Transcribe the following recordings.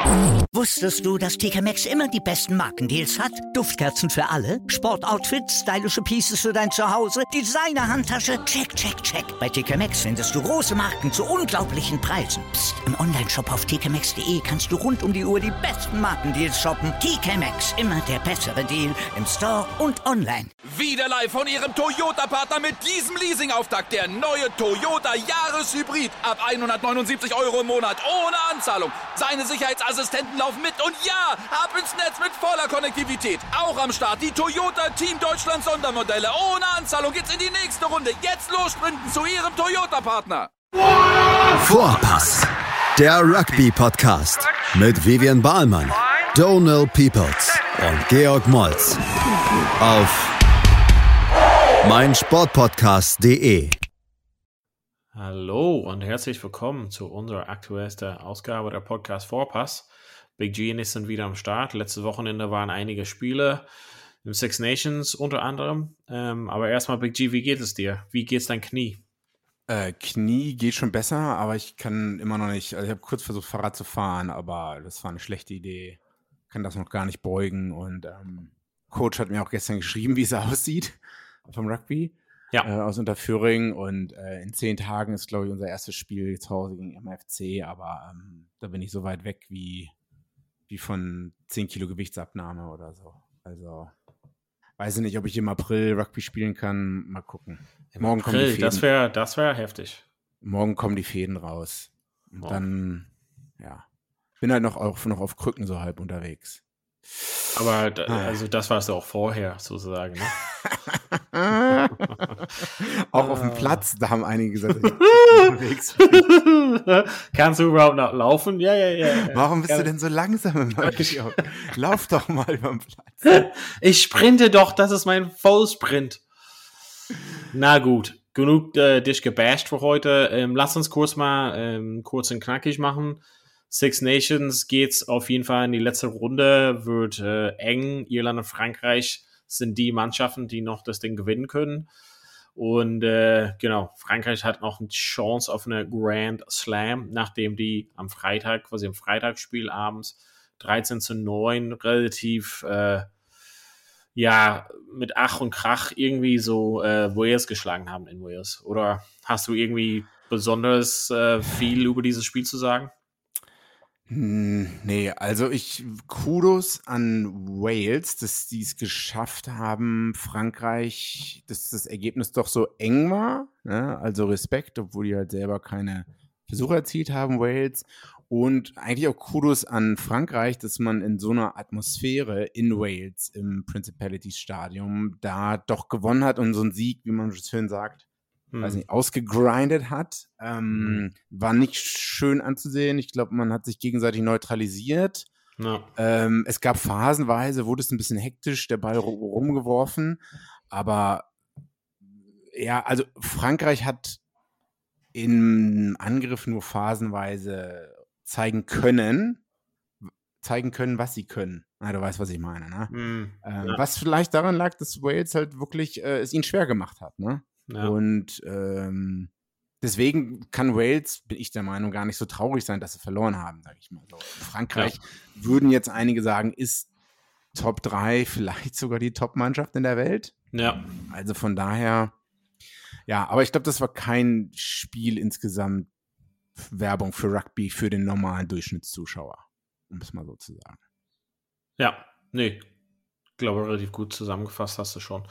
Wusstest du, dass TK Maxx immer die besten Markendeals hat? Duftkerzen für alle, Sportoutfits, stylische Pieces für dein Zuhause, Designer-Handtasche, check, check, check. Bei TK Maxx findest du große Marken zu unglaublichen Preisen. Psst. Im Onlineshop auf tkmaxx.de kannst du rund um die Uhr die besten Markendeals shoppen. TK Maxx, immer der bessere Deal im Store und online. Wieder live von Ihrem Toyota-Partner mit diesem Leasing-Auftakt. Der neue Toyota Jahreshybrid. Ab 179 € im Monat. Ohne Anzahlung. Seine Sicherheitsassistenten laufen mit. Und ja, ab ins Netz mit voller Konnektivität. Auch am Start die Toyota Team Deutschland Sondermodelle. Ohne Anzahlung geht's in die nächste Runde. Jetzt los sprinten zu Ihrem Toyota-Partner. Vorpass. Der Rugby-Podcast. Mit Vivian Bahlmann, Donald Peoples und Georg Moltz. Auf meinsportpodcast.de. Hallo und herzlich willkommen zu unserer aktuellsten Ausgabe der Podcast Vorpass. Big G und ich sind wieder am Start. Letzte Wochenende waren einige Spiele im Six Nations unter anderem. Aber erstmal Big G, wie geht es dir? Wie geht's dein Knie? Knie geht schon besser, aber ich kann immer noch nicht, also ich habe kurz versucht Fahrrad zu fahren, aber das war eine schlechte Idee. Kann das noch gar nicht beugen und Coach hat mir auch gestern geschrieben, wie es aussieht vom Rugby. Ja. Aus Unterföhring und in 10 Tagen ist, glaube ich, unser erstes Spiel zu Hause gegen MFC, aber da bin ich so weit weg wie von 10 Kilo Gewichtsabnahme oder so. Also weiß ich nicht, ob ich im April Rugby spielen kann. Mal gucken. Morgen kommen die Fäden. Das wär heftig. Morgen kommen die Fäden raus. Und dann, ja, bin halt noch auf Krücken so halb unterwegs. Aber also das warst du auch vorher sozusagen, ne? Auch auf dem Platz, da haben einige gesagt, dass ich unterwegs bin. Kannst du überhaupt noch laufen? Ja. Warum bist du denn so langsam? Lauf doch mal über den Platz. Ich sprinte doch, das ist mein Vollsprint. Na gut, genug dich gebasht für heute. Lass uns kurz mal kurz und knackig machen. Six Nations geht's auf jeden Fall in die letzte Runde, wird eng. Irland und Frankreich sind die Mannschaften, die noch das Ding gewinnen können. Und genau, Frankreich hat noch eine Chance auf eine Grand Slam, nachdem die am Freitag, quasi im Freitagsspiel abends 13-9 relativ mit Ach und Krach irgendwie so Wales geschlagen haben in Wales. Oder hast du irgendwie besonders viel über dieses Spiel zu sagen? Nee, also Kudos an Wales, dass die es geschafft haben, Frankreich, dass das Ergebnis doch so eng war, ne? Also Respekt, obwohl die halt selber keine Versuche erzielt haben, Wales. Und eigentlich auch Kudos an Frankreich, dass man in so einer Atmosphäre in Wales im Principalities Stadium da doch gewonnen hat und so einen Sieg, wie man so schön sagt, weiß nicht, ausgegrindet hat. War nicht schön anzusehen. Ich glaube, man hat sich gegenseitig neutralisiert. No. Es gab phasenweise, wurde es ein bisschen hektisch, der Ball rumgeworfen. Aber ja, also Frankreich hat im Angriff nur phasenweise zeigen können, was sie können. Na, du weißt, was ich meine, ne? Was vielleicht daran lag, dass Wales halt wirklich es ihnen schwer gemacht hat, ne? Ja. Und deswegen kann Wales, bin ich der Meinung, gar nicht so traurig sein, dass sie verloren haben, sage ich mal so. Frankreich würden jetzt einige sagen, ist Top 3 vielleicht sogar die Top-Mannschaft in der Welt. Ja. Also von daher, ja, aber ich glaube, das war kein Spiel insgesamt Werbung für Rugby für den normalen Durchschnittszuschauer, um es mal so zu sagen. Ja, nee. Ich glaube, relativ gut zusammengefasst hast du schon.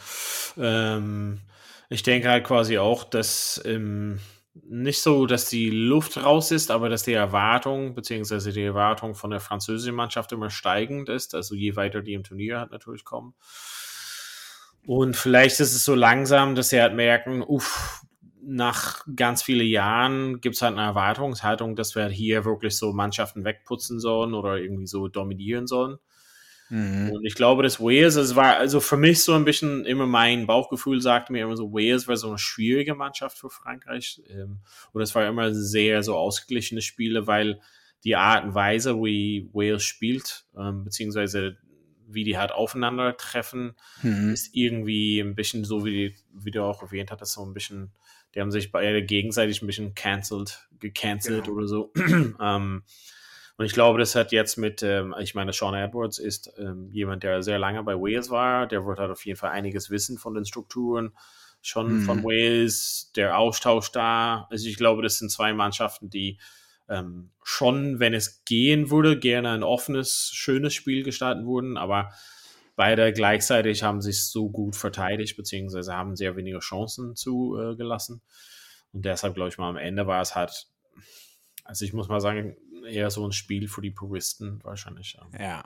Ich denke halt quasi auch, dass nicht so, dass die Luft raus ist, aber dass die Erwartung, beziehungsweise die Erwartung von der französischen Mannschaft immer steigend ist, also je weiter die im Turnier halt natürlich kommen. Und vielleicht ist es so langsam, dass sie halt merken, nach ganz vielen Jahren gibt es halt eine Erwartungshaltung, dass wir hier wirklich so Mannschaften wegputzen sollen oder irgendwie so dominieren sollen. Und ich glaube, dass Wales, es war also für mich so ein bisschen immer mein Bauchgefühl sagte mir immer so, Wales war so eine schwierige Mannschaft für Frankreich. Und es war immer sehr so ausgeglichene Spiele, weil die Art und Weise, wie Wales spielt, beziehungsweise wie die halt aufeinandertreffen, ist irgendwie ein bisschen so, wie du auch erwähnt hattest, so ein bisschen, die haben sich beide gegenseitig ein bisschen gecancelt genau. Oder so. Und ich glaube, das hat jetzt mit, ich meine, Sean Edwards ist jemand, der sehr lange bei Wales war. Der wird halt auf jeden Fall einiges wissen von den Strukturen schon von Wales, der Austausch da. Also ich glaube, das sind zwei Mannschaften, die schon, wenn es gehen würde, gerne ein offenes, schönes Spiel gestalten würden, aber beide gleichzeitig haben sich so gut verteidigt, beziehungsweise haben sehr wenige Chancen zugelassen. Und deshalb, glaube ich mal, am Ende war es halt, also ich muss mal sagen, eher so ein Spiel für die Puristen wahrscheinlich. Ja.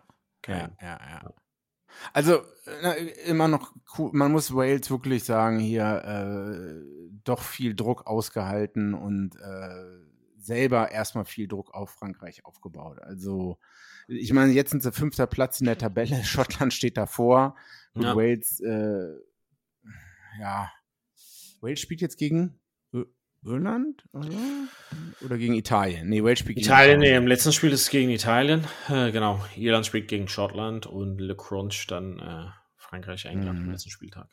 Also immer noch cool, man muss Wales wirklich sagen, hier doch viel Druck ausgehalten und selber erstmal viel Druck auf Frankreich aufgebaut. Also ich meine, jetzt sind sie 5. Platz in der Tabelle, Schottland steht davor und Wales, Wales spielt jetzt gegen Irland oder gegen Italien? Nee, Wales spielt gegen Italien. Nee, im letzten Spiel ist es gegen Italien. Genau, Irland spielt gegen Schottland und Le Crunch dann Frankreich, England am letzten Spieltag.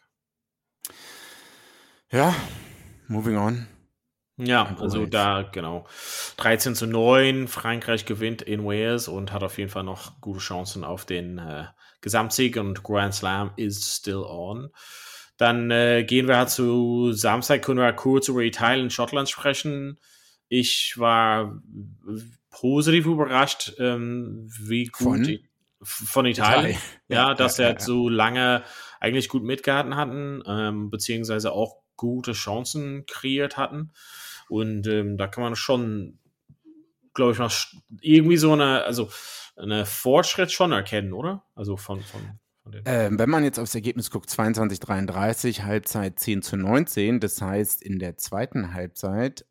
Ja, moving on. Ja, also da, genau. 13-9, Frankreich gewinnt in Wales und hat auf jeden Fall noch gute Chancen auf den Gesamtsieg und Grand Slam is still on. Dann gehen wir halt zu Samstag, können wir kurz über Italien und Schottland sprechen. Ich war positiv überrascht, wie gut von Italien. Ja, dass sie halt so lange eigentlich gut mitgehalten hatten, beziehungsweise auch gute Chancen kreiert hatten. Und da kann man schon, glaube ich, mal irgendwie so eine Fortschritt schon erkennen, oder? Also von den wenn man jetzt aufs Ergebnis guckt, 22:33, Halbzeit 10-19, das heißt in der zweiten Halbzeit,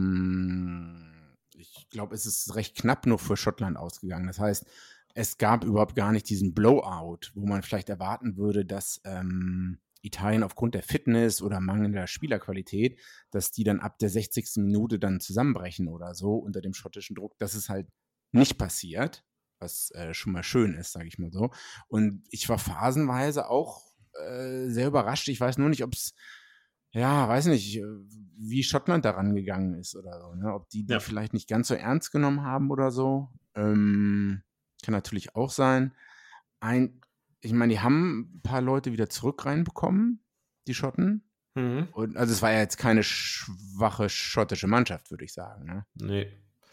ich glaube, es ist recht knapp nur für Schottland ausgegangen. Das heißt, es gab überhaupt gar nicht diesen Blowout, wo man vielleicht erwarten würde, dass Italien aufgrund der Fitness oder mangelnder Spielerqualität, dass die dann ab der 60. Minute dann zusammenbrechen oder so unter dem schottischen Druck. Das ist halt nicht passiert, was schon mal schön ist, sage ich mal so. Und ich war phasenweise auch sehr überrascht. Ich weiß nur nicht, ob es, weiß nicht, wie Schottland daran gegangen ist oder so. Ne? Ob die vielleicht nicht ganz so ernst genommen haben oder so. Kann natürlich auch sein. Ich meine, die haben ein paar Leute wieder zurück reinbekommen, die Schotten. Und, also es war ja jetzt keine schwache schottische Mannschaft, würde ich sagen. Ne? Nee.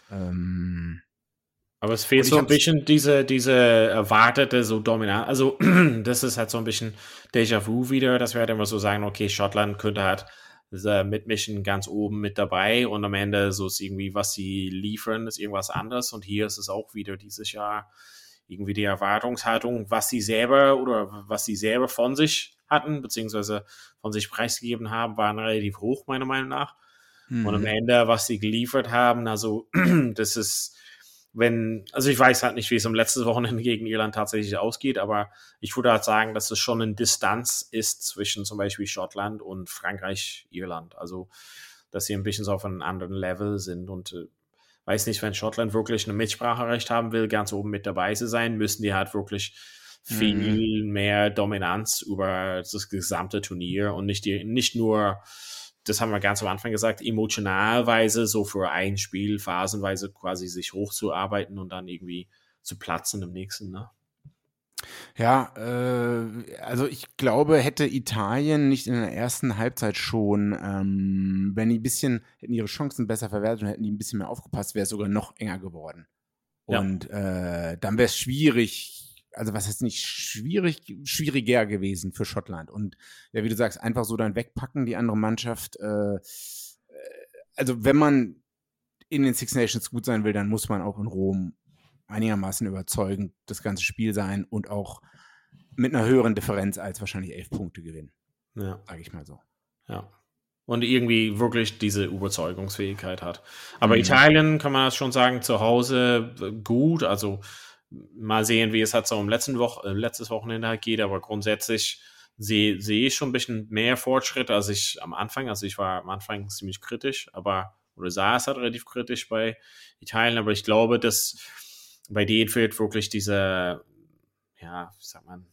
Aber es fehlt so ein bisschen diese erwartete so Dominanz. Also das ist halt so ein bisschen Déjà-vu wieder, dass wir halt immer so sagen, okay, Schottland könnte halt mitmischen ganz oben mit dabei und am Ende so ist irgendwie, was sie liefern, ist irgendwas anderes. Und hier ist es auch wieder dieses Jahr irgendwie die Erwartungshaltung, was sie selber von sich hatten, beziehungsweise von sich preisgegeben haben, waren relativ hoch, meiner Meinung nach. Und am Ende, was sie geliefert haben, also das ist, ich weiß halt nicht, wie es am letzten Wochenende gegen Irland tatsächlich ausgeht, aber ich würde halt sagen, dass es schon eine Distanz ist zwischen zum Beispiel Schottland und Frankreich, Irland. Also, dass sie ein bisschen so auf einem anderen Level sind und weiß nicht, wenn Schottland wirklich ein Mitspracherecht haben will, ganz oben mit dabei zu sein, müssen die halt wirklich viel mehr Dominanz über das gesamte Turnier und nicht nur, das haben wir ganz am Anfang gesagt, emotionalweise so für ein Spiel phasenweise quasi sich hochzuarbeiten und dann irgendwie zu platzen im nächsten, ne? Ja, also ich glaube, hätte Italien nicht in der ersten Halbzeit schon, wenn die hätten ihre Chancen besser verwertet und hätten die ein bisschen mehr aufgepasst, wäre es sogar noch enger geworden. Und dann wäre es schwierig, also was heißt nicht schwieriger gewesen für Schottland. Und ja, wie du sagst, einfach so dann wegpacken, die andere Mannschaft. Also wenn man in den Six Nations gut sein will, dann muss man auch in Rom einigermaßen überzeugend das ganze Spiel sein und auch mit einer höheren Differenz als wahrscheinlich 11 Punkte gewinnen. Ja. Sage ich mal so. Ja. Und irgendwie wirklich diese Überzeugungsfähigkeit hat. Aber Italien, kann man das schon sagen, zu Hause gut. Also mal sehen, wie es halt so letztes Wochenende halt geht. Aber grundsätzlich sehe ich schon ein bisschen mehr Fortschritt als ich am Anfang. Also ich war am Anfang ziemlich kritisch, oder sah es halt relativ kritisch bei Italien. Aber ich glaube, dass bei denen fehlt wirklich diese, wie sagt man,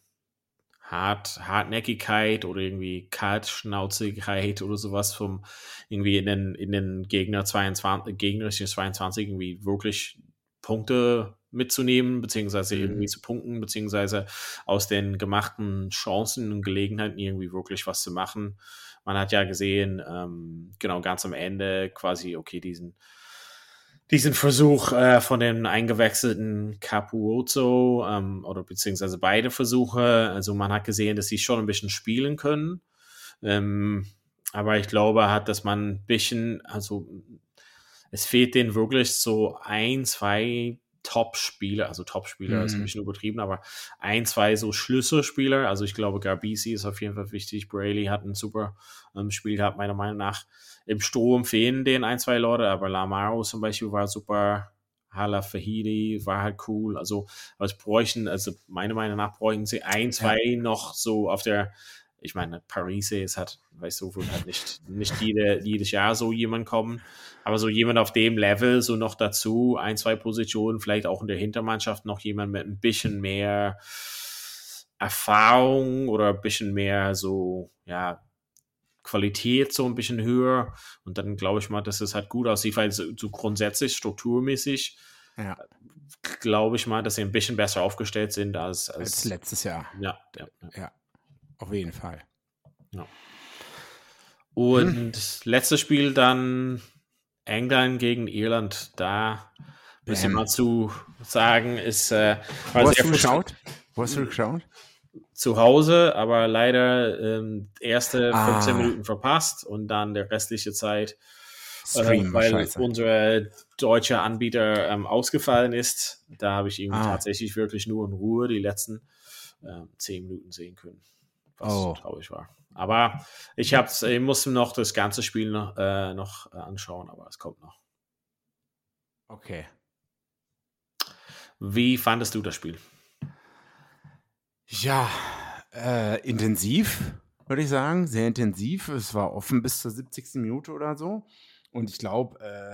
Hartnäckigkeit oder irgendwie Kaltschnauzigkeit oder sowas irgendwie in den gegnerischen 22 irgendwie wirklich Punkte mitzunehmen, beziehungsweise irgendwie zu punkten, beziehungsweise aus den gemachten Chancen und Gelegenheiten irgendwie wirklich was zu machen. Man hat ja gesehen, genau ganz am Ende quasi, okay, diesen Versuch von dem eingewechselten Capuzzo oder beziehungsweise beide Versuche, also man hat gesehen, dass sie schon ein bisschen spielen können, aber ich glaube, dass man ein bisschen, also es fehlt denen wirklich so 1, 2 Top-Spieler, also Top-Spieler ist ein bisschen übertrieben, aber 1, 2 so Schlüsselspieler, also ich glaube, Garbisi ist auf jeden Fall wichtig, Braley hat ein super Spiel gehabt, meiner Meinung nach. Im Sturm fehlen denen 1, 2 Leute, aber Lamaro zum Beispiel war super, Hala Fahidi war halt cool, also was bräuchten, also meiner Meinung nach bräuchten sie 1, 2 noch so auf der, ich meine, Paris ist halt, weißt du, wird halt nicht jedes Jahr so jemand kommen, aber so jemand auf dem Level, so noch dazu, 1, 2 Positionen, vielleicht auch in der Hintermannschaft noch jemand mit ein bisschen mehr Erfahrung oder ein bisschen mehr so, ja, Qualität so ein bisschen höher und dann glaube ich mal, dass es halt gut aussieht, weil so grundsätzlich strukturmäßig glaube ich mal, dass sie ein bisschen besser aufgestellt sind als letztes Jahr. Ja. Auf jeden Fall. Ja. Und letztes Spiel dann England gegen Irland. Da müssen wir mal zu sagen, ist Wo hast du geschaut? Zu Hause, aber leider erste 15 Minuten verpasst und dann der restliche Zeit, weil unser deutscher Anbieter ausgefallen ist. Da habe ich irgendwie tatsächlich wirklich nur in Ruhe die letzten 10 Minuten sehen können, was traurig war. Aber ich musste noch das ganze Spiel noch anschauen, aber es kommt noch. Okay. Wie fandest du das Spiel? Ja, intensiv, würde ich sagen. Sehr intensiv. Es war offen bis zur 70. Minute oder so. Und ich glaube,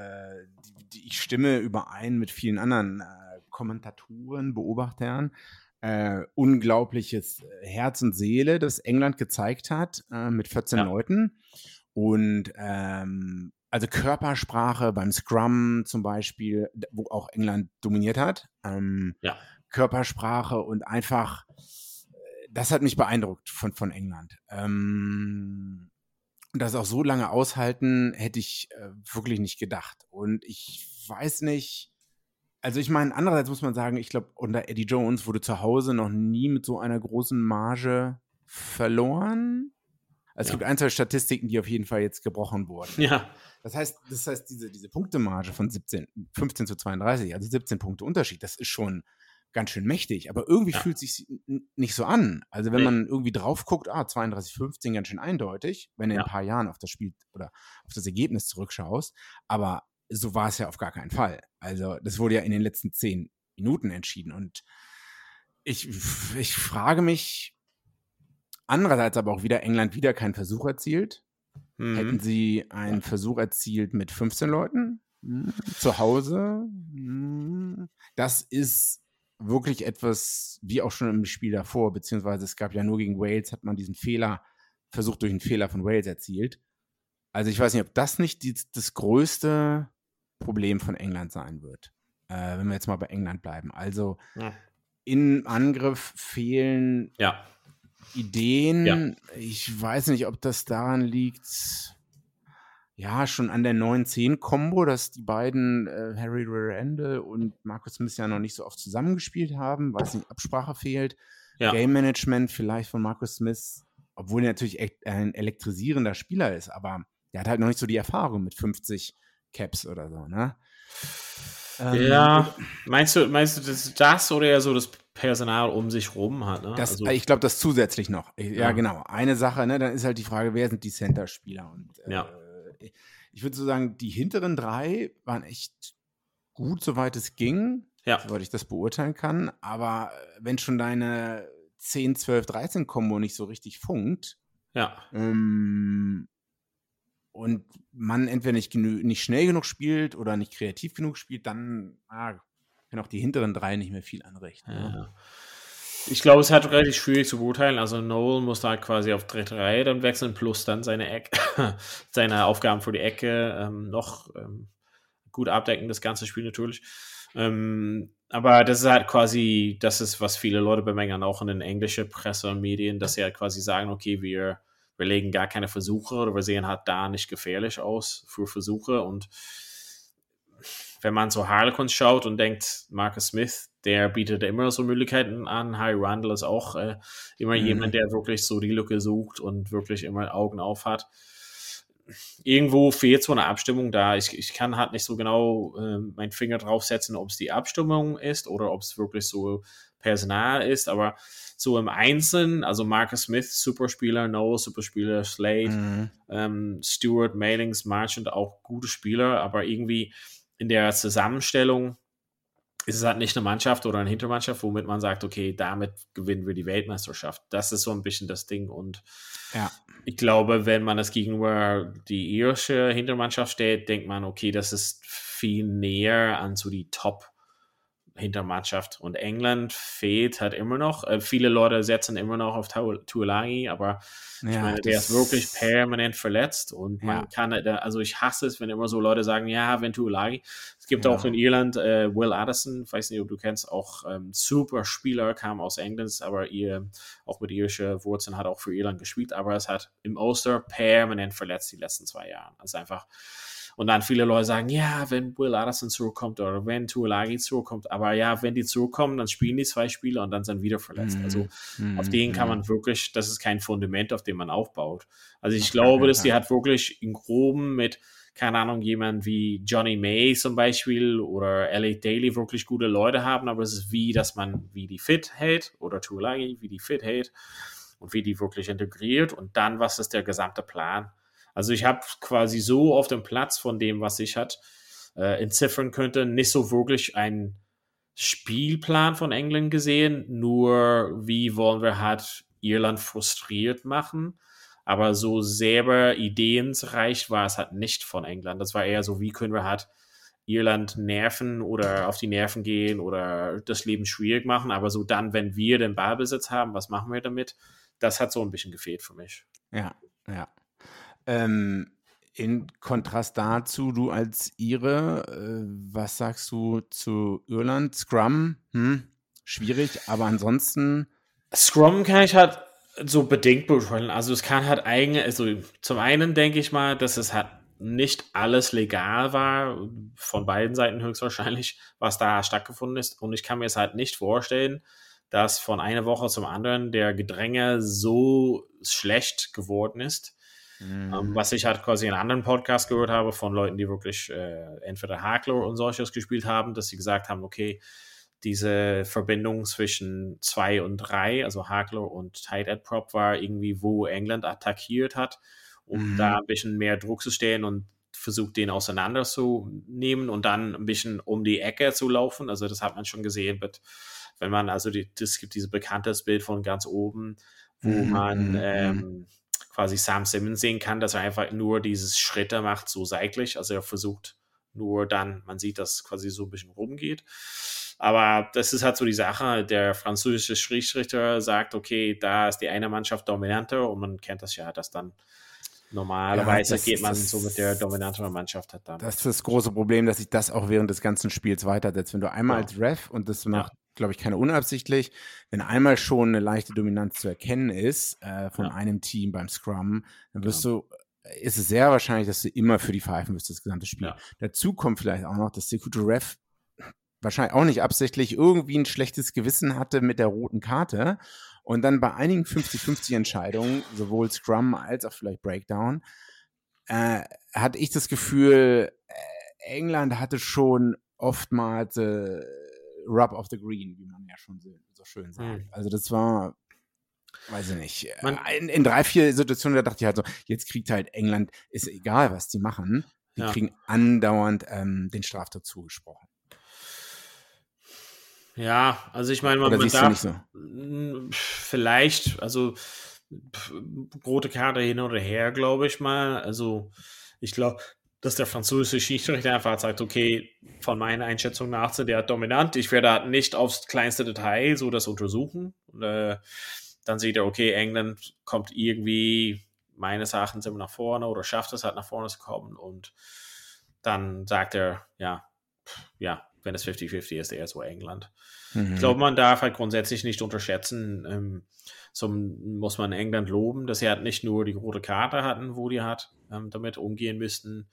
ich stimme überein mit vielen anderen Kommentatoren, Beobachtern. Unglaubliches Herz und Seele, das England gezeigt hat mit 14 Leuten. Und also Körpersprache beim Scrum zum Beispiel, wo auch England dominiert hat. Körpersprache und einfach, das hat mich beeindruckt von England. Und das auch so lange aushalten, hätte ich wirklich nicht gedacht. Und ich weiß nicht, also ich meine, andererseits muss man sagen, ich glaube, unter Eddie Jones wurde zu Hause noch nie mit so einer großen Marge verloren. Also es gibt 1, 2 Statistiken, die auf jeden Fall jetzt gebrochen wurden. Ja. Das heißt diese Punktemarge von 15 zu 32, also 17 Punkte Unterschied, das ist schon ganz schön mächtig, aber irgendwie fühlt es sich nicht so an. Also wenn man irgendwie drauf guckt, 32-15, ganz schön eindeutig, wenn du in ein paar Jahren auf das Spiel oder auf das Ergebnis zurückschaust, aber so war es ja auf gar keinen Fall. Also das wurde ja in den letzten 10 Minuten entschieden und ich frage mich, andererseits aber auch wieder, England wieder keinen Versuch erzielt. Hätten sie einen Versuch erzielt mit 15 Leuten zu Hause? Das ist wirklich etwas, wie auch schon im Spiel davor, beziehungsweise es gab ja nur gegen Wales, hat man diesen Versuch durch einen Fehler von Wales erzielt. Also ich weiß nicht, ob das nicht das größte Problem von England sein wird, wenn wir jetzt mal bei England bleiben. Also im Angriff fehlen Ideen. Ja. Ich weiß nicht, ob das daran liegt, schon an der 9-10-Kombo, dass die beiden Harry Randall und Marcus Smith ja noch nicht so oft zusammengespielt haben. Weiß nicht, Absprache fehlt. Game Management vielleicht von Marcus Smith, obwohl er natürlich echt ein elektrisierender Spieler ist, aber der hat halt noch nicht so die Erfahrung mit 50 Caps oder so, ne? Meinst du das oder eher so das Personal um sich rum hat, ne? Ich glaube, das zusätzlich noch. Ja, genau. Eine Sache, ne? Dann ist halt die Frage, wer sind die Center-Spieler? Und ich würde so sagen, die hinteren 3 waren echt gut, soweit es ging, soweit ich das beurteilen kann. Aber wenn schon deine 10, 12, 13 Kombo nicht so richtig funkt, und man entweder nicht schnell genug spielt oder nicht kreativ genug spielt, dann können auch die hinteren 3 nicht mehr viel anrichten. Ja. Ich glaube, es hat relativ schwierig zu beurteilen. Also Noel muss da quasi auf dritte Reihe dann wechseln, plus dann seine Aufgaben für die Ecke noch gut abdecken, das ganze Spiel natürlich. Aber das ist halt quasi, das ist, was viele Leute bemängeln, auch in den englischen Presse und Medien, dass sie halt quasi sagen, okay, wir legen gar keine Versuche oder wir sehen halt da nicht gefährlich aus für Versuche. Und wenn man so Harlequins schaut und denkt, Marcus Smith, der bietet immer so Möglichkeiten an. Harry Randall ist auch immer jemand, der wirklich so die Lücke sucht und wirklich immer Augen auf hat. Irgendwo fehlt so eine Abstimmung da. Ich kann halt nicht so genau meinen Finger draufsetzen, ob es die Abstimmung ist oder ob es wirklich so Personal ist, aber so im Einzelnen, also Marcus Smith, Superspieler, Noah, Superspieler, Slade, Stewart, Mailings, Marchand, auch gute Spieler, aber irgendwie in der Zusammenstellung ist es halt nicht eine Mannschaft oder eine Hintermannschaft, womit man sagt, okay, damit gewinnen wir die Weltmeisterschaft. Das ist so ein bisschen das Ding. Und ich glaube, wenn man das gegenüber die irische Hintermannschaft stellt, denkt man, okay, das ist viel näher an so die Top-Hintermannschaft. Und England fehlt halt immer noch. Viele Leute setzen immer noch auf Tuilagi, aber ich meine, der ist wirklich permanent verletzt und man kann, also ich hasse es, wenn immer so Leute sagen, ja, wenn Tuilagi, es gibt auch in Irland Will Addison, ich weiß nicht, ob du kennst, auch super Spieler, kam aus England, aber auch mit irischen Wurzeln hat auch für Irland gespielt, aber es hat im Ulster permanent verletzt die letzten 2 Jahre. Also einfach. Und dann viele Leute sagen, ja, wenn Will Addison zurückkommt oder wenn Tuilagi zurückkommt, aber ja, wenn die zurückkommen, dann spielen die 2 Spiele und dann sind wieder verletzt. Also auf denen kann man wirklich, das ist kein Fundament, auf dem man aufbaut. Also ich glaube, dass die hat wirklich im Groben mit, keine Ahnung, jemand wie Johnny May zum Beispiel oder Elliot Daly wirklich gute Leute haben, aber es ist dass man die fit hält oder Tuilagi, wie die fit hält und wie die wirklich integriert und dann, was ist der gesamte Plan? Also ich habe quasi so auf dem Platz von dem, was ich entziffern könnte, nicht so wirklich einen Spielplan von England gesehen, nur wie wollen wir halt Irland frustriert machen, aber so selber ideenreich war es halt nicht von England. Das war eher so, wie können wir halt Irland nerven oder auf die Nerven gehen oder das Leben schwierig machen, aber so dann, wenn wir den Ballbesitz haben, was machen wir damit? Das hat so ein bisschen gefehlt für mich. Ja. In Kontrast dazu, du als Ire, was sagst du zu Irland? Scrum, schwierig, aber ansonsten. Scrum kann ich halt so bedingt beurteilen. Also es kann halt also zum einen denke ich mal, dass es halt nicht alles legal war, von beiden Seiten höchstwahrscheinlich, was da stattgefunden ist. Und ich kann mir es halt nicht vorstellen, dass von einer Woche zum anderen der Gedränge so schlecht geworden ist. Was ich halt quasi in anderen Podcasts gehört habe von Leuten, die wirklich entweder Hakler und solches gespielt haben, dass sie gesagt haben, okay, diese Verbindung zwischen 2 und 3, also Hakler und Tight End Prop war irgendwie, wo England attackiert hat, um da ein bisschen mehr Druck zu stellen und versucht, den auseinanderzunehmen und dann ein bisschen um die Ecke zu laufen. Also das hat man schon gesehen, wenn man, also es gibt dieses bekanntes Bild von ganz oben, wo man quasi Sam Simmons sehen kann, dass er einfach nur dieses Schritte macht, so seitlich. Also er versucht nur dann, man sieht, dass es quasi so ein bisschen rumgeht. Aber das ist halt so die Sache, der französische Schiedsrichter sagt, okay, da ist die eine Mannschaft dominanter und man kennt das ja, dass dann normalerweise geht man so mit der dominanteren Mannschaft halt dann. Das ist das große Problem, dass sich das auch während des ganzen Spiels weitersetzt. Wenn du einmal als Ref, und das macht, glaube ich, keiner unabsichtlich, wenn einmal schon eine leichte Dominanz zu erkennen ist von einem Team beim Scrum, dann ist es sehr wahrscheinlich, dass du immer für die pfeifen wirst, das gesamte Spiel. Dazu kommt vielleicht auch noch, dass der gute Ref wahrscheinlich auch nicht absichtlich irgendwie ein schlechtes Gewissen hatte mit der roten Karte und dann bei einigen 50-50 Entscheidungen, sowohl Scrum als auch vielleicht Breakdown, hatte ich das Gefühl, England hatte schon oftmals Rub of the Green, wie man ja schon so schön sagt. Also das war, weiß ich nicht, in 3-4 Situationen, da dachte ich halt so, jetzt kriegt halt England, ist egal, was die machen, die kriegen andauernd den Straftat zugesprochen. Ja, also ich meine, man darf vielleicht, also rote Karte hin oder her, glaube ich mal. Also ich glaube, dass der französische Schiedsrichter einfach sagt, okay, von meiner Einschätzung nach sind der dominant. Ich werde halt nicht aufs kleinste Detail so das untersuchen. Und, dann sieht er, okay, England kommt irgendwie meines Erachtens immer nach vorne oder schafft es halt nach vorne zu kommen. Und dann sagt er, wenn es 50-50 ist, eher so England. Ich glaube, man darf halt grundsätzlich nicht unterschätzen, so muss man England loben, dass sie halt nicht nur die rote Karte hatten, wo die damit umgehen müssten.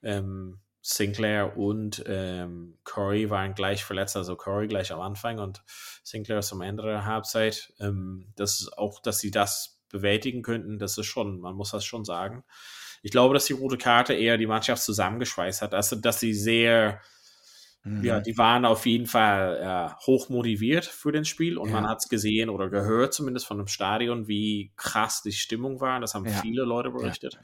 Sinclair und Corey waren gleich verletzt, also Corey gleich am Anfang und Sinclair zum Ende der Halbzeit. Dass sie das bewältigen könnten, das ist schon, man muss das schon sagen. Ich glaube, dass die rote Karte eher die Mannschaft zusammengeschweißt hat, also dass sie sehr, die waren auf jeden Fall hoch motiviert für das Spiel und man hat es gesehen oder gehört zumindest von dem Stadion, wie krass die Stimmung war. Das haben viele Leute berichtet.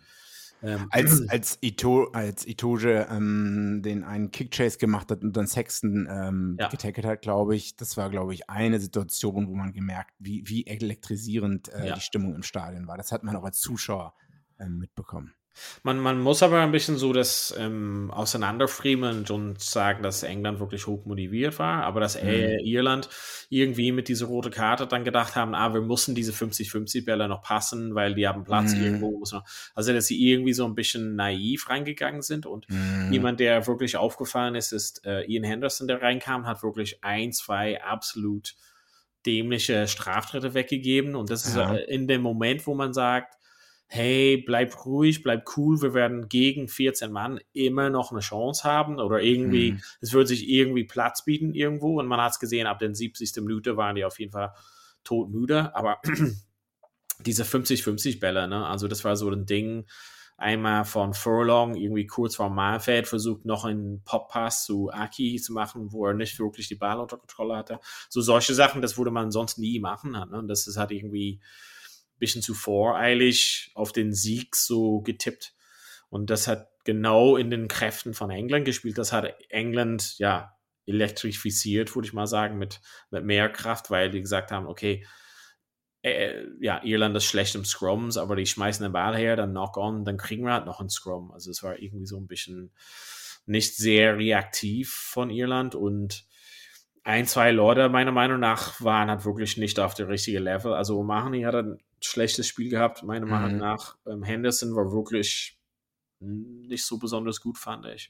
Als Itoje den einen Kickchase gemacht hat und dann Sexton getackelt hat, glaube ich, das war, glaube ich, eine Situation, wo man gemerkt, wie elektrisierend die Stimmung im Stadion war. Das hat man auch als Zuschauer mitbekommen. Man muss aber ein bisschen so das auseinanderfriemeln und sagen, dass England wirklich hoch motiviert war, aber dass Irland irgendwie mit dieser roten Karte dann gedacht haben, wir müssen diese 50-50 Bälle noch passen, weil die haben Platz irgendwo. Also, dass sie irgendwie so ein bisschen naiv reingegangen sind und jemand, der wirklich aufgefallen ist Ian Henderson, der reinkam, hat wirklich 1-2 absolut dämliche Straftritte weggegeben und das ist in dem Moment, wo man sagt, hey, bleib ruhig, bleib cool, wir werden gegen 14 Mann immer noch eine Chance haben oder irgendwie, es wird sich irgendwie Platz bieten irgendwo und man hat es gesehen, ab der 70. Minute waren die auf jeden Fall todmüde, aber diese 50-50 Bälle, ne, also das war so ein Ding, einmal von Furlong, irgendwie kurz vor Mahlfeld, versucht noch einen Pop-Pass zu Aki zu machen, wo er nicht wirklich die Ball unter Kontrolle hatte. So solche Sachen, das würde man sonst nie machen, ne? Und das ist halt irgendwie bisschen zu voreilig auf den Sieg so getippt. Und das hat genau in den Kräften von England gespielt. Das hat England, elektrifiziert, würde ich mal sagen, mit mehr Kraft, weil die gesagt haben, okay, Irland ist schlecht im Scrums, aber die schmeißen den Ball her, dann Knock-on, dann kriegen wir halt noch einen Scrum. Also es war irgendwie so ein bisschen nicht sehr reaktiv von Irland und 1-2 Leute, meiner Meinung nach, waren halt wirklich nicht auf der richtigen Level. Also O'Mahony hat ein schlechtes Spiel gehabt, meiner Meinung nach. Henderson war wirklich nicht so besonders gut, fand ich.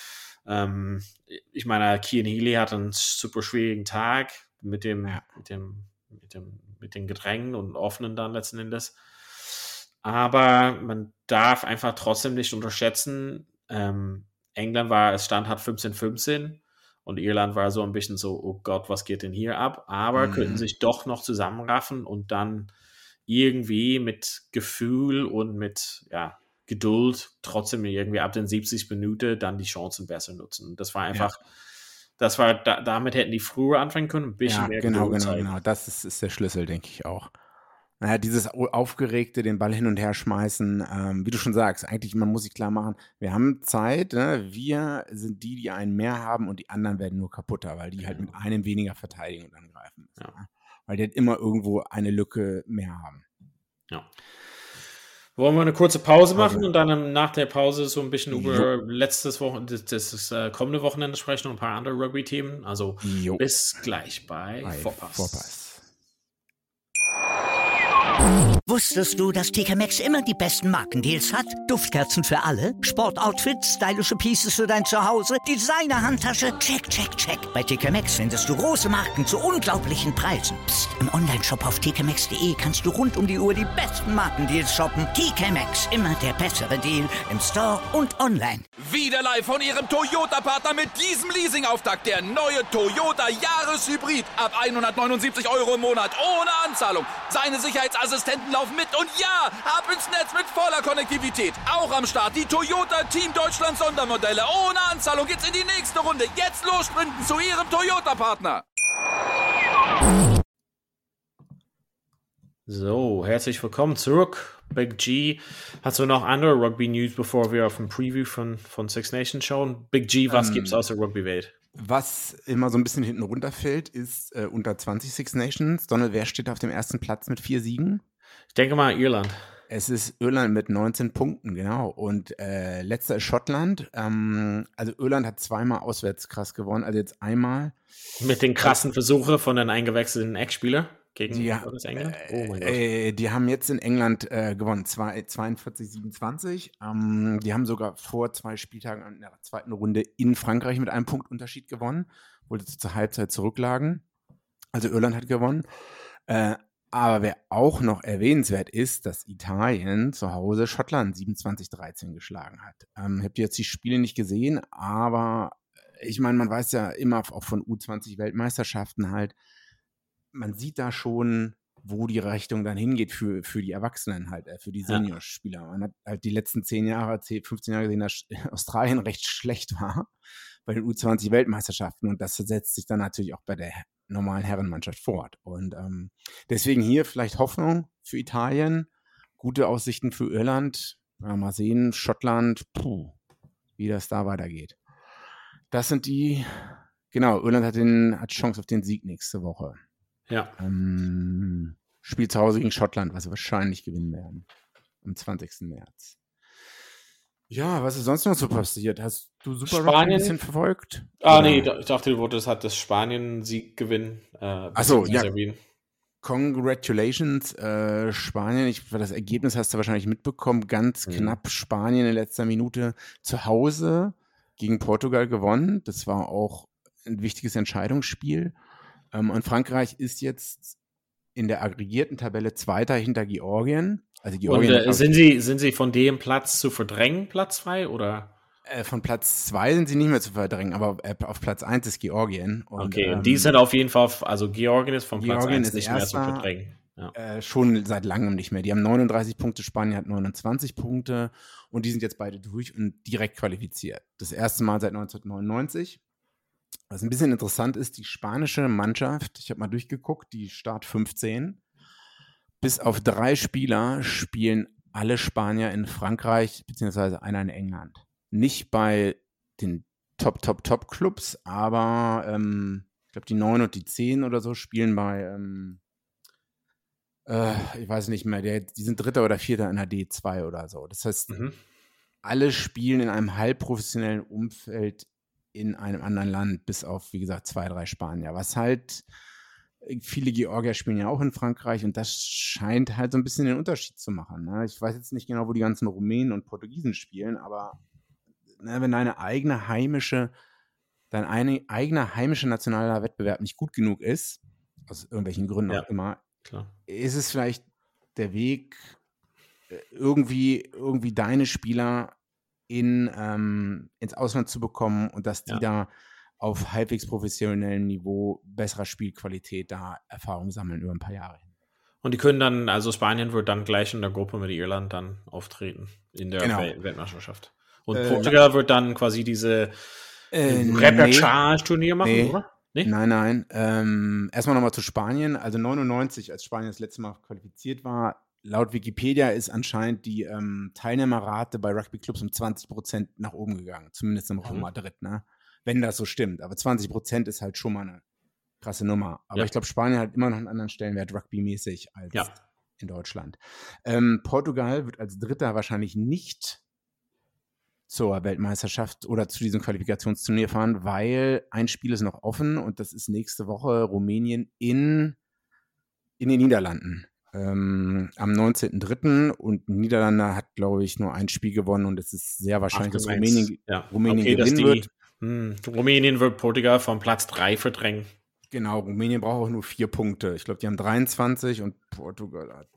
Ich meine, Cian Healy hat einen super schwierigen Tag mit den Gedrängen und offenen dann letzten Endes. Aber man darf einfach trotzdem nicht unterschätzen, es stand halt 15-15 und Irland war so ein bisschen so, oh Gott, was geht denn hier ab? Aber könnten sich doch noch zusammenraffen und dann irgendwie mit Gefühl und mit Geduld trotzdem irgendwie ab den 70 Minuten dann die Chancen besser nutzen. Das war einfach, damit hätten die früher anfangen können, ein bisschen mehr Geduld zeigen. Genau. Das ist der Schlüssel, denke ich auch. Naja, dieses Aufgeregte, den Ball hin und her schmeißen, wie du schon sagst, eigentlich, man muss sich klar machen, wir haben Zeit, ne? Wir sind die einen mehr haben und die anderen werden nur kaputter, weil die halt mit einem weniger verteidigen und angreifen müssen. Ja. Ne? Weil die halt immer irgendwo eine Lücke mehr haben. Ja. Wollen wir eine kurze Pause machen und dann nach der Pause so ein bisschen über das kommende Wochenende sprechen und ein paar andere Rugby-Themen? Also bis gleich bei Vorpass. Wusstest du, dass TK Maxx immer die besten Markendeals hat? Duftkerzen für alle, Sportoutfits, stylische Pieces für dein Zuhause, Designer-Handtasche, check, check, check. Bei TK Maxx findest du große Marken zu unglaublichen Preisen. Psst. Im Onlineshop auf tkmaxx.de kannst du rund um die Uhr die besten Markendeals shoppen. TK Maxx, immer der bessere Deal im Store und online. Wieder live von ihrem Toyota-Partner mit diesem Leasing-Auftakt. Der neue Toyota Jahreshybrid. Ab 179 € im Monat ohne Anzahlung. Seine Sicherheitsassistenten laufen mit und ab ins Netz mit voller Konnektivität. Auch am Start die Toyota Team Deutschland Sondermodelle. Ohne Anzahlung geht's in die nächste Runde. Jetzt los sprinten zu Ihrem Toyota-Partner. So, herzlich willkommen zurück. Big G. Hast du noch andere Rugby-News, bevor wir auf ein Preview von Six Nations schauen? Big G, was gibt's aus der Rugby-Welt? Was immer so ein bisschen hinten runterfällt, ist unter 20 Six Nations. Donald, wer steht auf dem ersten Platz mit 4 Siegen? Ich denke mal Irland. Es ist Irland mit 19 Punkten, genau. Und letzter ist Schottland. Also Irland hat zweimal auswärts krass gewonnen. Also jetzt einmal. Mit den krassen Versuchen von den eingewechselten Ex-Spieler? gegen das England? Oh mein Gott. Die haben jetzt in England gewonnen, 42-27. Die haben sogar vor 2 Spieltagen in der zweiten Runde in Frankreich mit einem Punktunterschied gewonnen, obwohl sie zur Halbzeit zurücklagen. Also Irland hat gewonnen. Aber wer auch noch erwähnenswert ist, dass Italien zu Hause Schottland 27-13 geschlagen hat. Ich habe jetzt die Spiele nicht gesehen, aber ich meine, man weiß ja immer auch von U20-Weltmeisterschaften halt, man sieht da schon, wo die Richtung dann hingeht für die Erwachsenen halt, für die Seniorspieler. Man hat halt die letzten 15 Jahre gesehen, dass Australien recht schlecht war bei den U20-Weltmeisterschaften und das setzt sich dann natürlich auch bei der normalen Herrenmannschaft fort. Und deswegen hier vielleicht Hoffnung für Italien, gute Aussichten für Irland. Mal sehen, Schottland, wie das da weitergeht. Das sind die, genau, Irland hat Chance auf den Sieg nächste Woche. Ja. Spielt zu Hause gegen Schottland, was sie wahrscheinlich gewinnen werden. Am 20. März. Ja, was ist sonst noch so passiert? Hast du Super Rugby ein bisschen verfolgt? Nee, ich dachte, du wolltest das Spanien-Sieg gewinnen. Achso, ja. Congratulations, Spanien. Das Ergebnis hast du wahrscheinlich mitbekommen. Ganz knapp Spanien in letzter Minute zu Hause gegen Portugal gewonnen. Das war auch ein wichtiges Entscheidungsspiel. Und Frankreich ist jetzt in der aggregierten Tabelle Zweiter hinter Georgien. Also Georgien und sind sie von dem Platz zu verdrängen, Platz 2, oder? Von Platz 2 sind sie nicht mehr zu verdrängen, aber auf Platz 1 ist Georgien. Und, okay, die sind auf jeden Fall, also Georgien ist von Platz 1 nicht mehr zu verdrängen. Ja. Schon seit langem nicht mehr. Die haben 39 Punkte, Spanien hat 29 Punkte und die sind jetzt beide durch und direkt qualifiziert. Das erste Mal seit 1999. Was ein bisschen interessant ist, die spanische Mannschaft, ich habe mal durchgeguckt, die Start 15, bis auf 3 Spieler spielen alle Spanier in Frankreich, beziehungsweise einer in England. Nicht bei den Top-Clubs, aber ich glaube die 9 und die 10 oder so spielen bei, ich weiß nicht mehr, die sind Dritter oder Vierter in der D2 oder so. Das heißt, alle spielen in einem halbprofessionellen Umfeld in einem anderen Land, bis auf, wie gesagt, 2, 3 Spanier. Was halt, viele Georgier spielen ja auch in Frankreich und das scheint halt so ein bisschen den Unterschied zu machen. Ne? Ich weiß jetzt nicht genau, wo die ganzen Rumänen und Portugiesen spielen, aber wenn dein eigener heimischer nationaler Wettbewerb nicht gut genug ist, aus irgendwelchen Gründen auch immer, klar, ist es vielleicht der Weg, irgendwie deine Spieler ins Ausland zu bekommen und dass die da auf halbwegs professionellem Niveau besserer Spielqualität da Erfahrung sammeln über ein paar Jahre hin. Und die können dann, also Spanien wird dann gleich in der Gruppe mit Irland dann auftreten in der Weltmeisterschaft. Und Portugal wird dann quasi diese Repechage-Turnier machen, oder? Nee? Nein. Erstmal nochmal zu Spanien. Also 99, als Spanien das letzte Mal qualifiziert war, laut Wikipedia ist anscheinend die Teilnehmerrate bei Rugby-Clubs um 20% nach oben gegangen. Zumindest im Raum Madrid, ne? Wenn das so stimmt. Aber 20% ist halt schon mal eine krasse Nummer. Aber ich glaube, Spanien hat immer noch einen anderen Stellenwert Rugby-mäßig als in Deutschland. Portugal wird als Dritter wahrscheinlich nicht zur Weltmeisterschaft oder zu diesem Qualifikationsturnier fahren, weil ein Spiel ist noch offen und das ist nächste Woche Rumänien in den Niederlanden. Am 19.03. und Niederlande hat, glaube ich, nur ein Spiel gewonnen und es ist sehr wahrscheinlich, dass Rumänien gewinnen wird. Rumänien wird Portugal von Platz 3 verdrängen. Genau, Rumänien braucht auch nur 4 Punkte. Ich glaube, die haben 23 und Portugal hat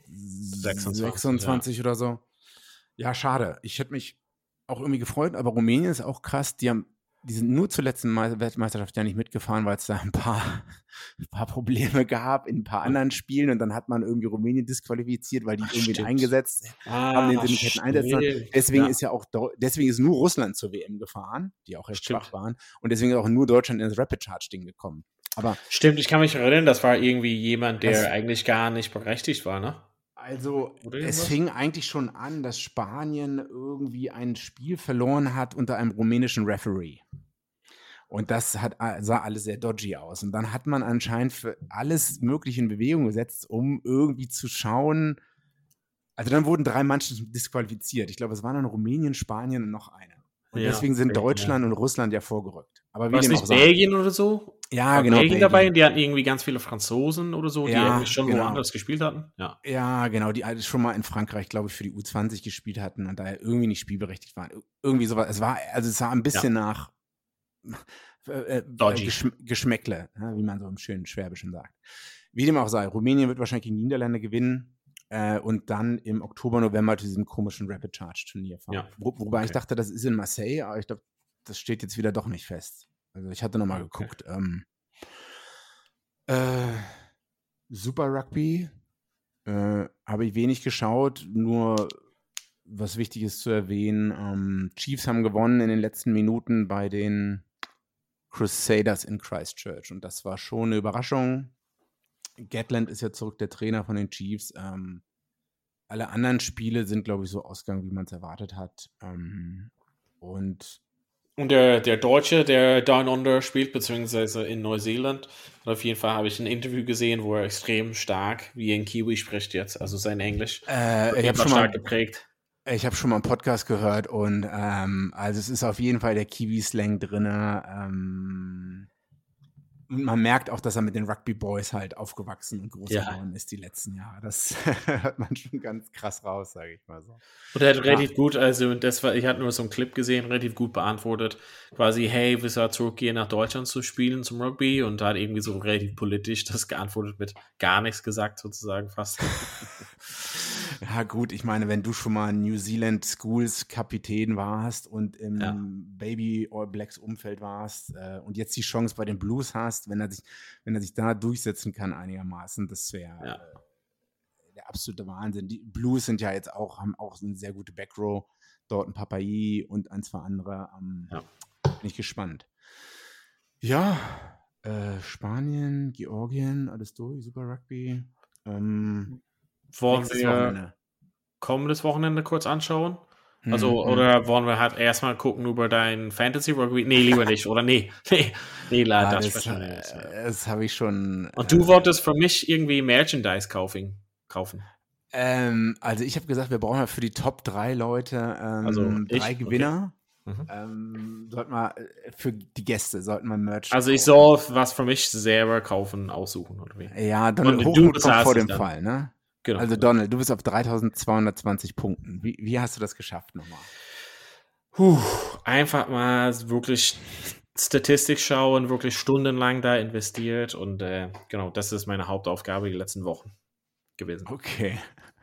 26 oder so. Ja, schade. Ich hätte mich auch irgendwie gefreut, aber Rumänien ist auch krass. Die sind nur zur letzten Weltmeisterschaft ja nicht mitgefahren, weil es da ein paar Probleme gab in ein paar anderen Spielen und dann hat man irgendwie Rumänien disqualifiziert, weil die irgendwie eingesetzt haben, den sie nicht hätten einsetzen. Deswegen ist nur Russland zur WM gefahren, die auch recht schwach waren und deswegen ist auch nur Deutschland ins Rapid-Charge-Ding gekommen. Aber stimmt, ich kann mich erinnern, das war irgendwie jemand, der eigentlich gar nicht berechtigt war, ne? Also, es fing eigentlich schon an, dass Spanien irgendwie ein Spiel verloren hat unter einem rumänischen Referee. Und das sah alles sehr dodgy aus. Und dann hat man anscheinend für alles Mögliche in Bewegung gesetzt, um irgendwie zu schauen. Also dann wurden 3 Mannschaften disqualifiziert. Ich glaube, es waren dann Rumänien, Spanien und noch eine. Und Ja, deswegen sind Belgien, Deutschland und Russland ja vorgerückt. Aber wie War es dem auch nicht sei. Belgien oder so? Ja, War genau. Belgien Belgien. dabei? Die hatten irgendwie ganz viele Franzosen oder so, die Ja, eigentlich schon genau. woanders gespielt hatten. Ja. Ja, genau, die schon mal in Frankreich, glaube ich, für die U20 gespielt hatten und daher irgendwie nicht spielberechtigt waren. Irgendwie sowas. Es sah ein bisschen nach Dodgy. Geschmäckle, wie man so im schönen Schwäbischen sagt. Wie dem auch sei, Rumänien wird wahrscheinlich die Niederlande gewinnen und dann im Oktober, November zu diesem komischen Rapid Charge Turnier fahren. Ja. Wobei ich dachte, das ist in Marseille, aber ich glaube, das steht jetzt wieder doch nicht fest. Also ich hatte nochmal geguckt. Super Rugby habe ich wenig geschaut, nur was wichtig ist zu erwähnen, Chiefs haben gewonnen in den letzten Minuten bei den Crusaders in Christchurch und das war schon eine Überraschung. Gatland ist ja zurück, der Trainer von den Chiefs. Alle anderen Spiele sind, glaube ich, so ausgegangen, wie man es erwartet hat. Und der Deutsche, der Down Under spielt, beziehungsweise in Neuseeland, auf jeden Fall habe ich ein Interview gesehen, wo er extrem stark wie ein Kiwi spricht jetzt, also sein Englisch. ich habe schon stark geprägt. Ich habe schon mal einen Podcast gehört und also es ist auf jeden Fall der Kiwi-Slang drin. Und man merkt auch, dass er mit den Rugby Boys halt aufgewachsen und groß geworden ist die letzten Jahre. Das hört man schon ganz krass raus, sage ich mal so. Und er hat relativ gut, also ich hatte nur so einen Clip gesehen, relativ gut beantwortet, quasi, hey, willst du zurückgehen nach Deutschland zu spielen zum Rugby? Und da hat irgendwie so relativ politisch das geantwortet mit gar nichts gesagt, sozusagen fast. Ja gut, ich meine, wenn du schon mal New Zealand Schools Kapitän warst und im Baby All Blacks Umfeld warst und jetzt die Chance bei den Blues hast, wenn er sich da durchsetzen kann einigermaßen, das wäre der absolute Wahnsinn. Die Blues haben auch eine sehr gute Backrow, dort ein Papai und ein, zwei andere. Bin ich gespannt. Ja, Spanien, Georgien, alles durch, Super Rugby. Wollen wir kommendes Wochenende kurz anschauen? Also, oder wollen wir halt erstmal gucken über dein Fantasy Rugby? Nee, lieber nicht, oder? Nee, das habe ich schon. Und du wolltest für mich irgendwie Merchandise kaufen. Also ich habe gesagt, wir brauchen ja für die Top 3 Leute 3 Gewinner. Okay. Sollten wir für die Gäste Merch. Also ich soll was für mich selber kaufen, aussuchen, oder wie? Ja, Donald, Hochmut kommt vor dem Fall, ne? Genau. Also Donald, du bist auf 3220 Punkten. Wie hast du das geschafft nochmal? Einfach mal wirklich Statistik schauen, wirklich stundenlang da investiert und genau, das ist meine Hauptaufgabe die letzten Wochen gewesen. Okay.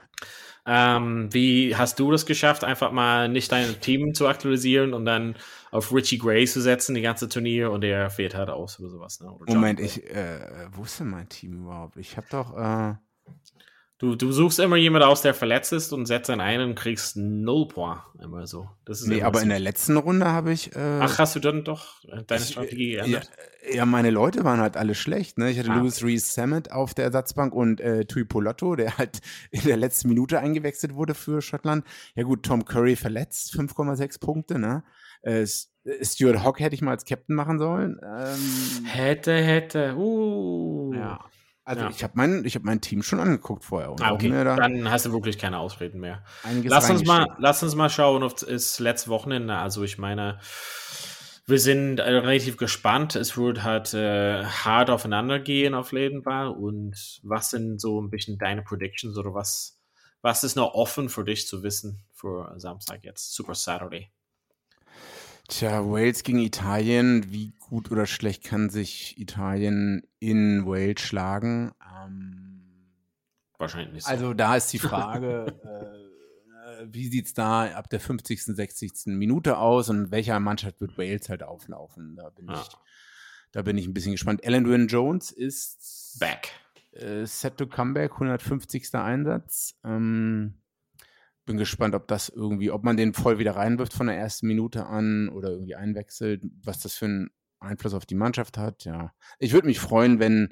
Wie hast du das geschafft, einfach mal nicht dein Team zu aktualisieren und dann auf Richie Gray zu setzen, die ganze Turnier, und der fehlt halt aus oder sowas? Ne? Oder Moment, wo ist denn mein Team überhaupt? Ich habe doch... Du suchst immer jemanden aus, der verletzt ist und setzt dann ein und kriegst 0 Point. Immer so. Das ist aber so. In der letzten Runde habe ich... Ach, hast du dann doch deine Strategie geändert? Ja, meine Leute waren halt alle schlecht. Ne? Ich hatte Louis Rees-Zammit auf der Ersatzbank und Tui Polotto, der halt in der letzten Minute eingewechselt wurde für Schottland. Ja gut, Tom Curry verletzt, 5,6 Punkte. Ne? Stuart Hogg hätte ich mal als Captain machen sollen. Hätte. Ja. Also ich habe mein Team schon angeguckt vorher. Und okay, dann hast du wirklich keine Ausreden mehr. Lass uns mal schauen auf das letzte Wochenende. Also ich meine, wir sind relativ gespannt. Es wird halt hart aufeinander gehen auf jeden Fall. Und was sind so ein bisschen deine Predictions oder was ist noch offen für dich zu wissen für Samstag jetzt, Super Saturday? Tja, Wales gegen Italien. Wie gut oder schlecht kann sich Italien in Wales schlagen? Wahrscheinlich nicht so. Also da ist die Frage, wie sieht es da ab der 50., 60. Minute aus und welcher Mannschaft wird Wales halt auflaufen? Da bin ich ein bisschen gespannt. Alan Wynne-Jones ist back. Set to comeback, 150. Einsatz. Bin gespannt, ob man den voll wieder reinwirft von der ersten Minute an oder irgendwie einwechselt, was das für einen Einfluss auf die Mannschaft hat. Ja, ich würde mich freuen, wenn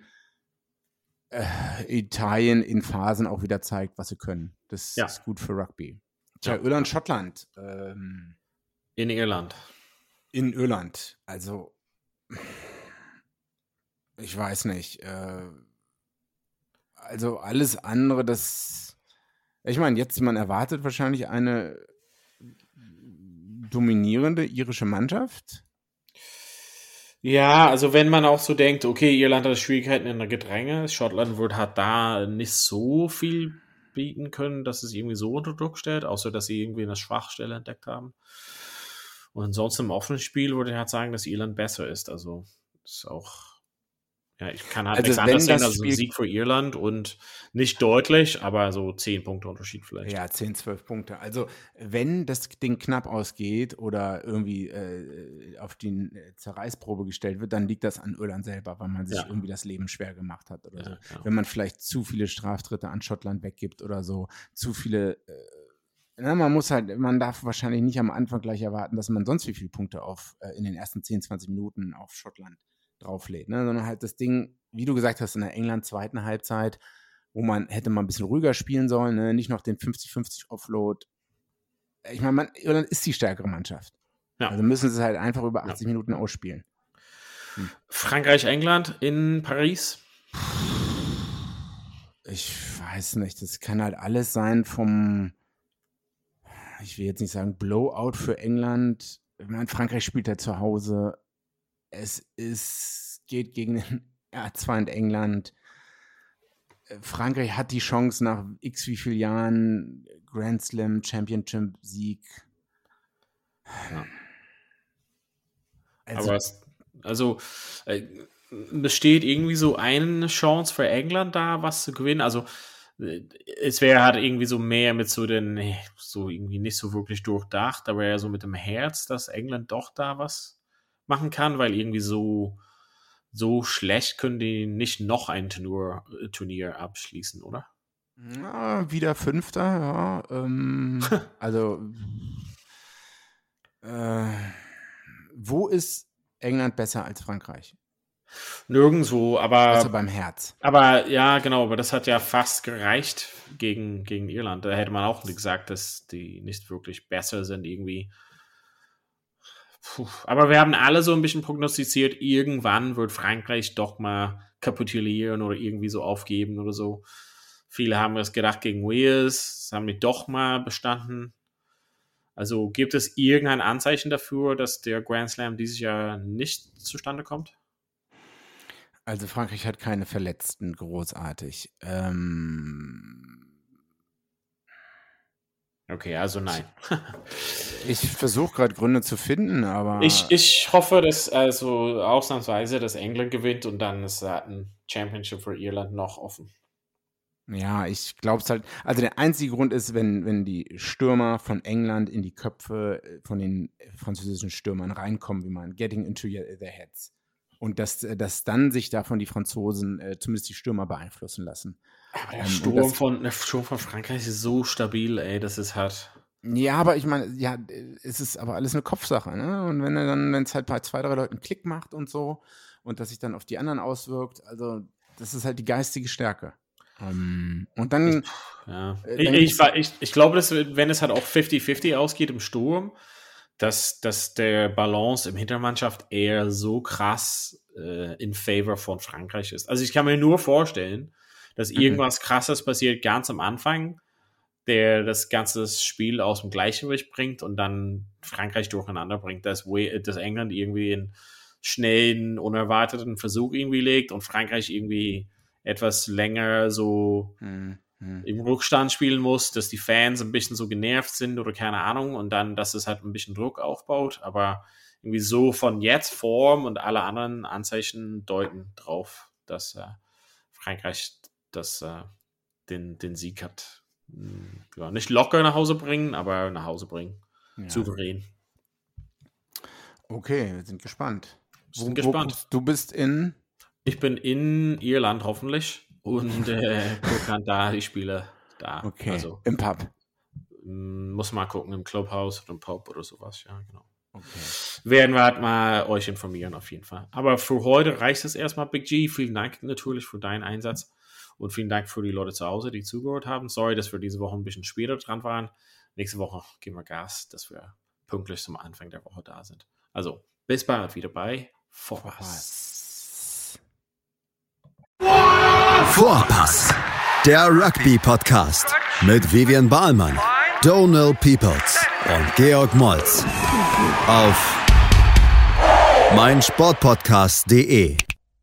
Italien in Phasen auch wieder zeigt, was sie können. Das ist gut für Rugby. Tja, Irland, Schottland. In Irland. In Irland. Also, ich weiß nicht. Also alles andere, ich meine, jetzt, man erwartet wahrscheinlich eine dominierende irische Mannschaft? Ja, also wenn man auch so denkt, okay, Irland hat Schwierigkeiten in der Gedränge, Schottland hat da nicht so viel bieten können, dass es irgendwie so unter Druck stellt, außer dass sie irgendwie eine Schwachstelle entdeckt haben. Und ansonsten im offenen Spiel würde ich halt sagen, dass Irland besser ist. Also ist auch, ja, ich kann halt nichts anderes sehen als ein Sieg für Irland und nicht deutlich, aber so 10 Punkte Unterschied vielleicht. Ja, 10, 12 Punkte. Also wenn das Ding knapp ausgeht oder irgendwie auf die Zerreißprobe gestellt wird, dann liegt das an Irland selber, weil man sich irgendwie das Leben schwer gemacht hat oder so. Ja. Wenn man vielleicht zu viele Straftritte an Schottland weggibt oder so, zu viele man darf wahrscheinlich nicht am Anfang gleich erwarten, dass man sonst wie viele Punkte in den ersten 10, 20 Minuten auf Schottland drauflädt, ne? Sondern halt das Ding, wie du gesagt hast, in der England zweiten Halbzeit, wo man hätte mal ein bisschen ruhiger spielen sollen, ne? Nicht noch den 50-50 Offload. Ich meine, Irland ist die stärkere Mannschaft. Ja. Also müssen sie es halt einfach über 80 Minuten ausspielen. Frankreich-England in Paris? Ich weiß nicht, das kann halt alles sein vom, ich will jetzt nicht sagen Blowout für England. Ich meine, Frankreich spielt ja zu Hause. Geht gegen den Erzfeind England. Frankreich hat die Chance nach x wie vielen Jahren Grand Slam Championship-Sieg. Ja. Aber besteht irgendwie so eine Chance für England da, was zu gewinnen? Also es wäre halt irgendwie so mehr mit so irgendwie nicht so wirklich durchdacht, aber eher so mit dem Herz, dass England doch da was machen kann, weil irgendwie so schlecht können die nicht noch ein Turnier abschließen, oder? Ja, wieder Fünfter, ja. Also wo ist England besser als Frankreich? Nirgendwo, aber also beim Herz. Aber ja, genau, aber das hat ja fast gereicht gegen Irland. Da hätte man auch gesagt, dass die nicht wirklich besser sind irgendwie. Aber wir haben alle so ein bisschen prognostiziert, irgendwann wird Frankreich doch mal kapitulieren oder irgendwie so aufgeben oder so. Viele haben es gedacht gegen Wales, das haben die doch mal bestanden. Also gibt es irgendein Anzeichen dafür, dass der Grand Slam dieses Jahr nicht zustande kommt? Also Frankreich hat keine Verletzten, großartig. Okay, also nein. Ich versuche gerade Gründe zu finden, aber... Ich hoffe, dass also ausnahmsweise, dass England gewinnt und dann ist ein Championship für Irland noch offen. Ja, ich glaube es halt. Also der einzige Grund ist, wenn die Stürmer von England in die Köpfe von den französischen Stürmern reinkommen, wie man getting into their heads. Und dass dann sich davon die Franzosen, zumindest die Stürmer, beeinflussen lassen. Aber der Sturm von Frankreich ist so stabil, ey, das ist hart. Ja, aber ich meine, ja, es ist aber alles eine Kopfsache, ne? Und wenn es halt bei 2, 3 Leuten einen Klick macht und so und das sich dann auf die anderen auswirkt, also das ist halt die geistige Stärke. Und dann... Ich glaube, dass wenn es halt auch 50-50 ausgeht im Sturm, dass der Balance im Hintermannschaft eher so krass in favor von Frankreich ist. Also ich kann mir nur vorstellen, dass irgendwas Krasses passiert ganz am Anfang, der das ganze Spiel aus dem Gleichgewicht bringt und dann Frankreich durcheinander bringt, dass England irgendwie einen schnellen, unerwarteten Versuch irgendwie legt und Frankreich irgendwie etwas länger so im Rückstand spielen muss, dass die Fans ein bisschen so genervt sind oder keine Ahnung und dann, dass es halt ein bisschen Druck aufbaut, aber irgendwie so von jetzt Form und alle anderen Anzeichen deuten drauf, dass Frankreich den Sieg hat. Ja, nicht locker nach Hause bringen, aber nach Hause bringen. Ja. Souverän. Okay, wir sind gespannt. Du bist in? Ich bin in Irland hoffentlich und gucke dann da die Spiele da. Okay, also, im Pub? Muss mal gucken, im Clubhouse oder im Pub oder sowas, ja, genau. Okay. Werden wir halt mal euch informieren auf jeden Fall. Aber für heute reicht es erstmal, Big G. Vielen Dank natürlich für deinen Einsatz und vielen Dank für die Leute zu Hause, die zugehört haben. Sorry, dass wir diese Woche ein bisschen später dran waren. Nächste Woche geben wir Gas, dass wir pünktlich zum Anfang der Woche da sind. Also, bis bald wieder bei Vorpass. Vorpass, der Rugby-Podcast mit Vivian Bahlmann, Donald Peoples und Georg Moltz auf meinsportpodcast.de.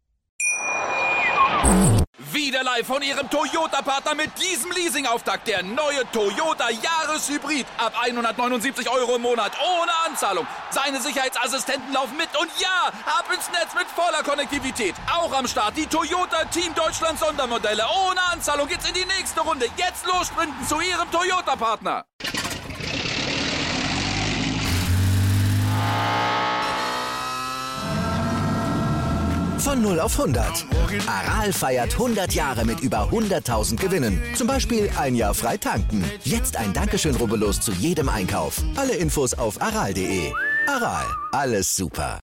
Wieder live von Ihrem Toyota-Partner mit diesem Leasing-Auftakt. Der neue Toyota Jahreshybrid. Ab 179 € im Monat. Ohne Anzahlung. Seine Sicherheitsassistenten laufen mit. Und ja, ab ins Netz mit voller Konnektivität. Auch am Start die Toyota Team Deutschland Sondermodelle. Ohne Anzahlung geht's in die nächste Runde. Jetzt los sprinten zu Ihrem Toyota-Partner. Von 0 auf 100. Aral feiert 100 Jahre mit über 100.000 Gewinnen. Zum Beispiel ein Jahr frei tanken. Jetzt ein Dankeschön, rubbellos zu jedem Einkauf. Alle Infos auf aral.de. Aral, alles super.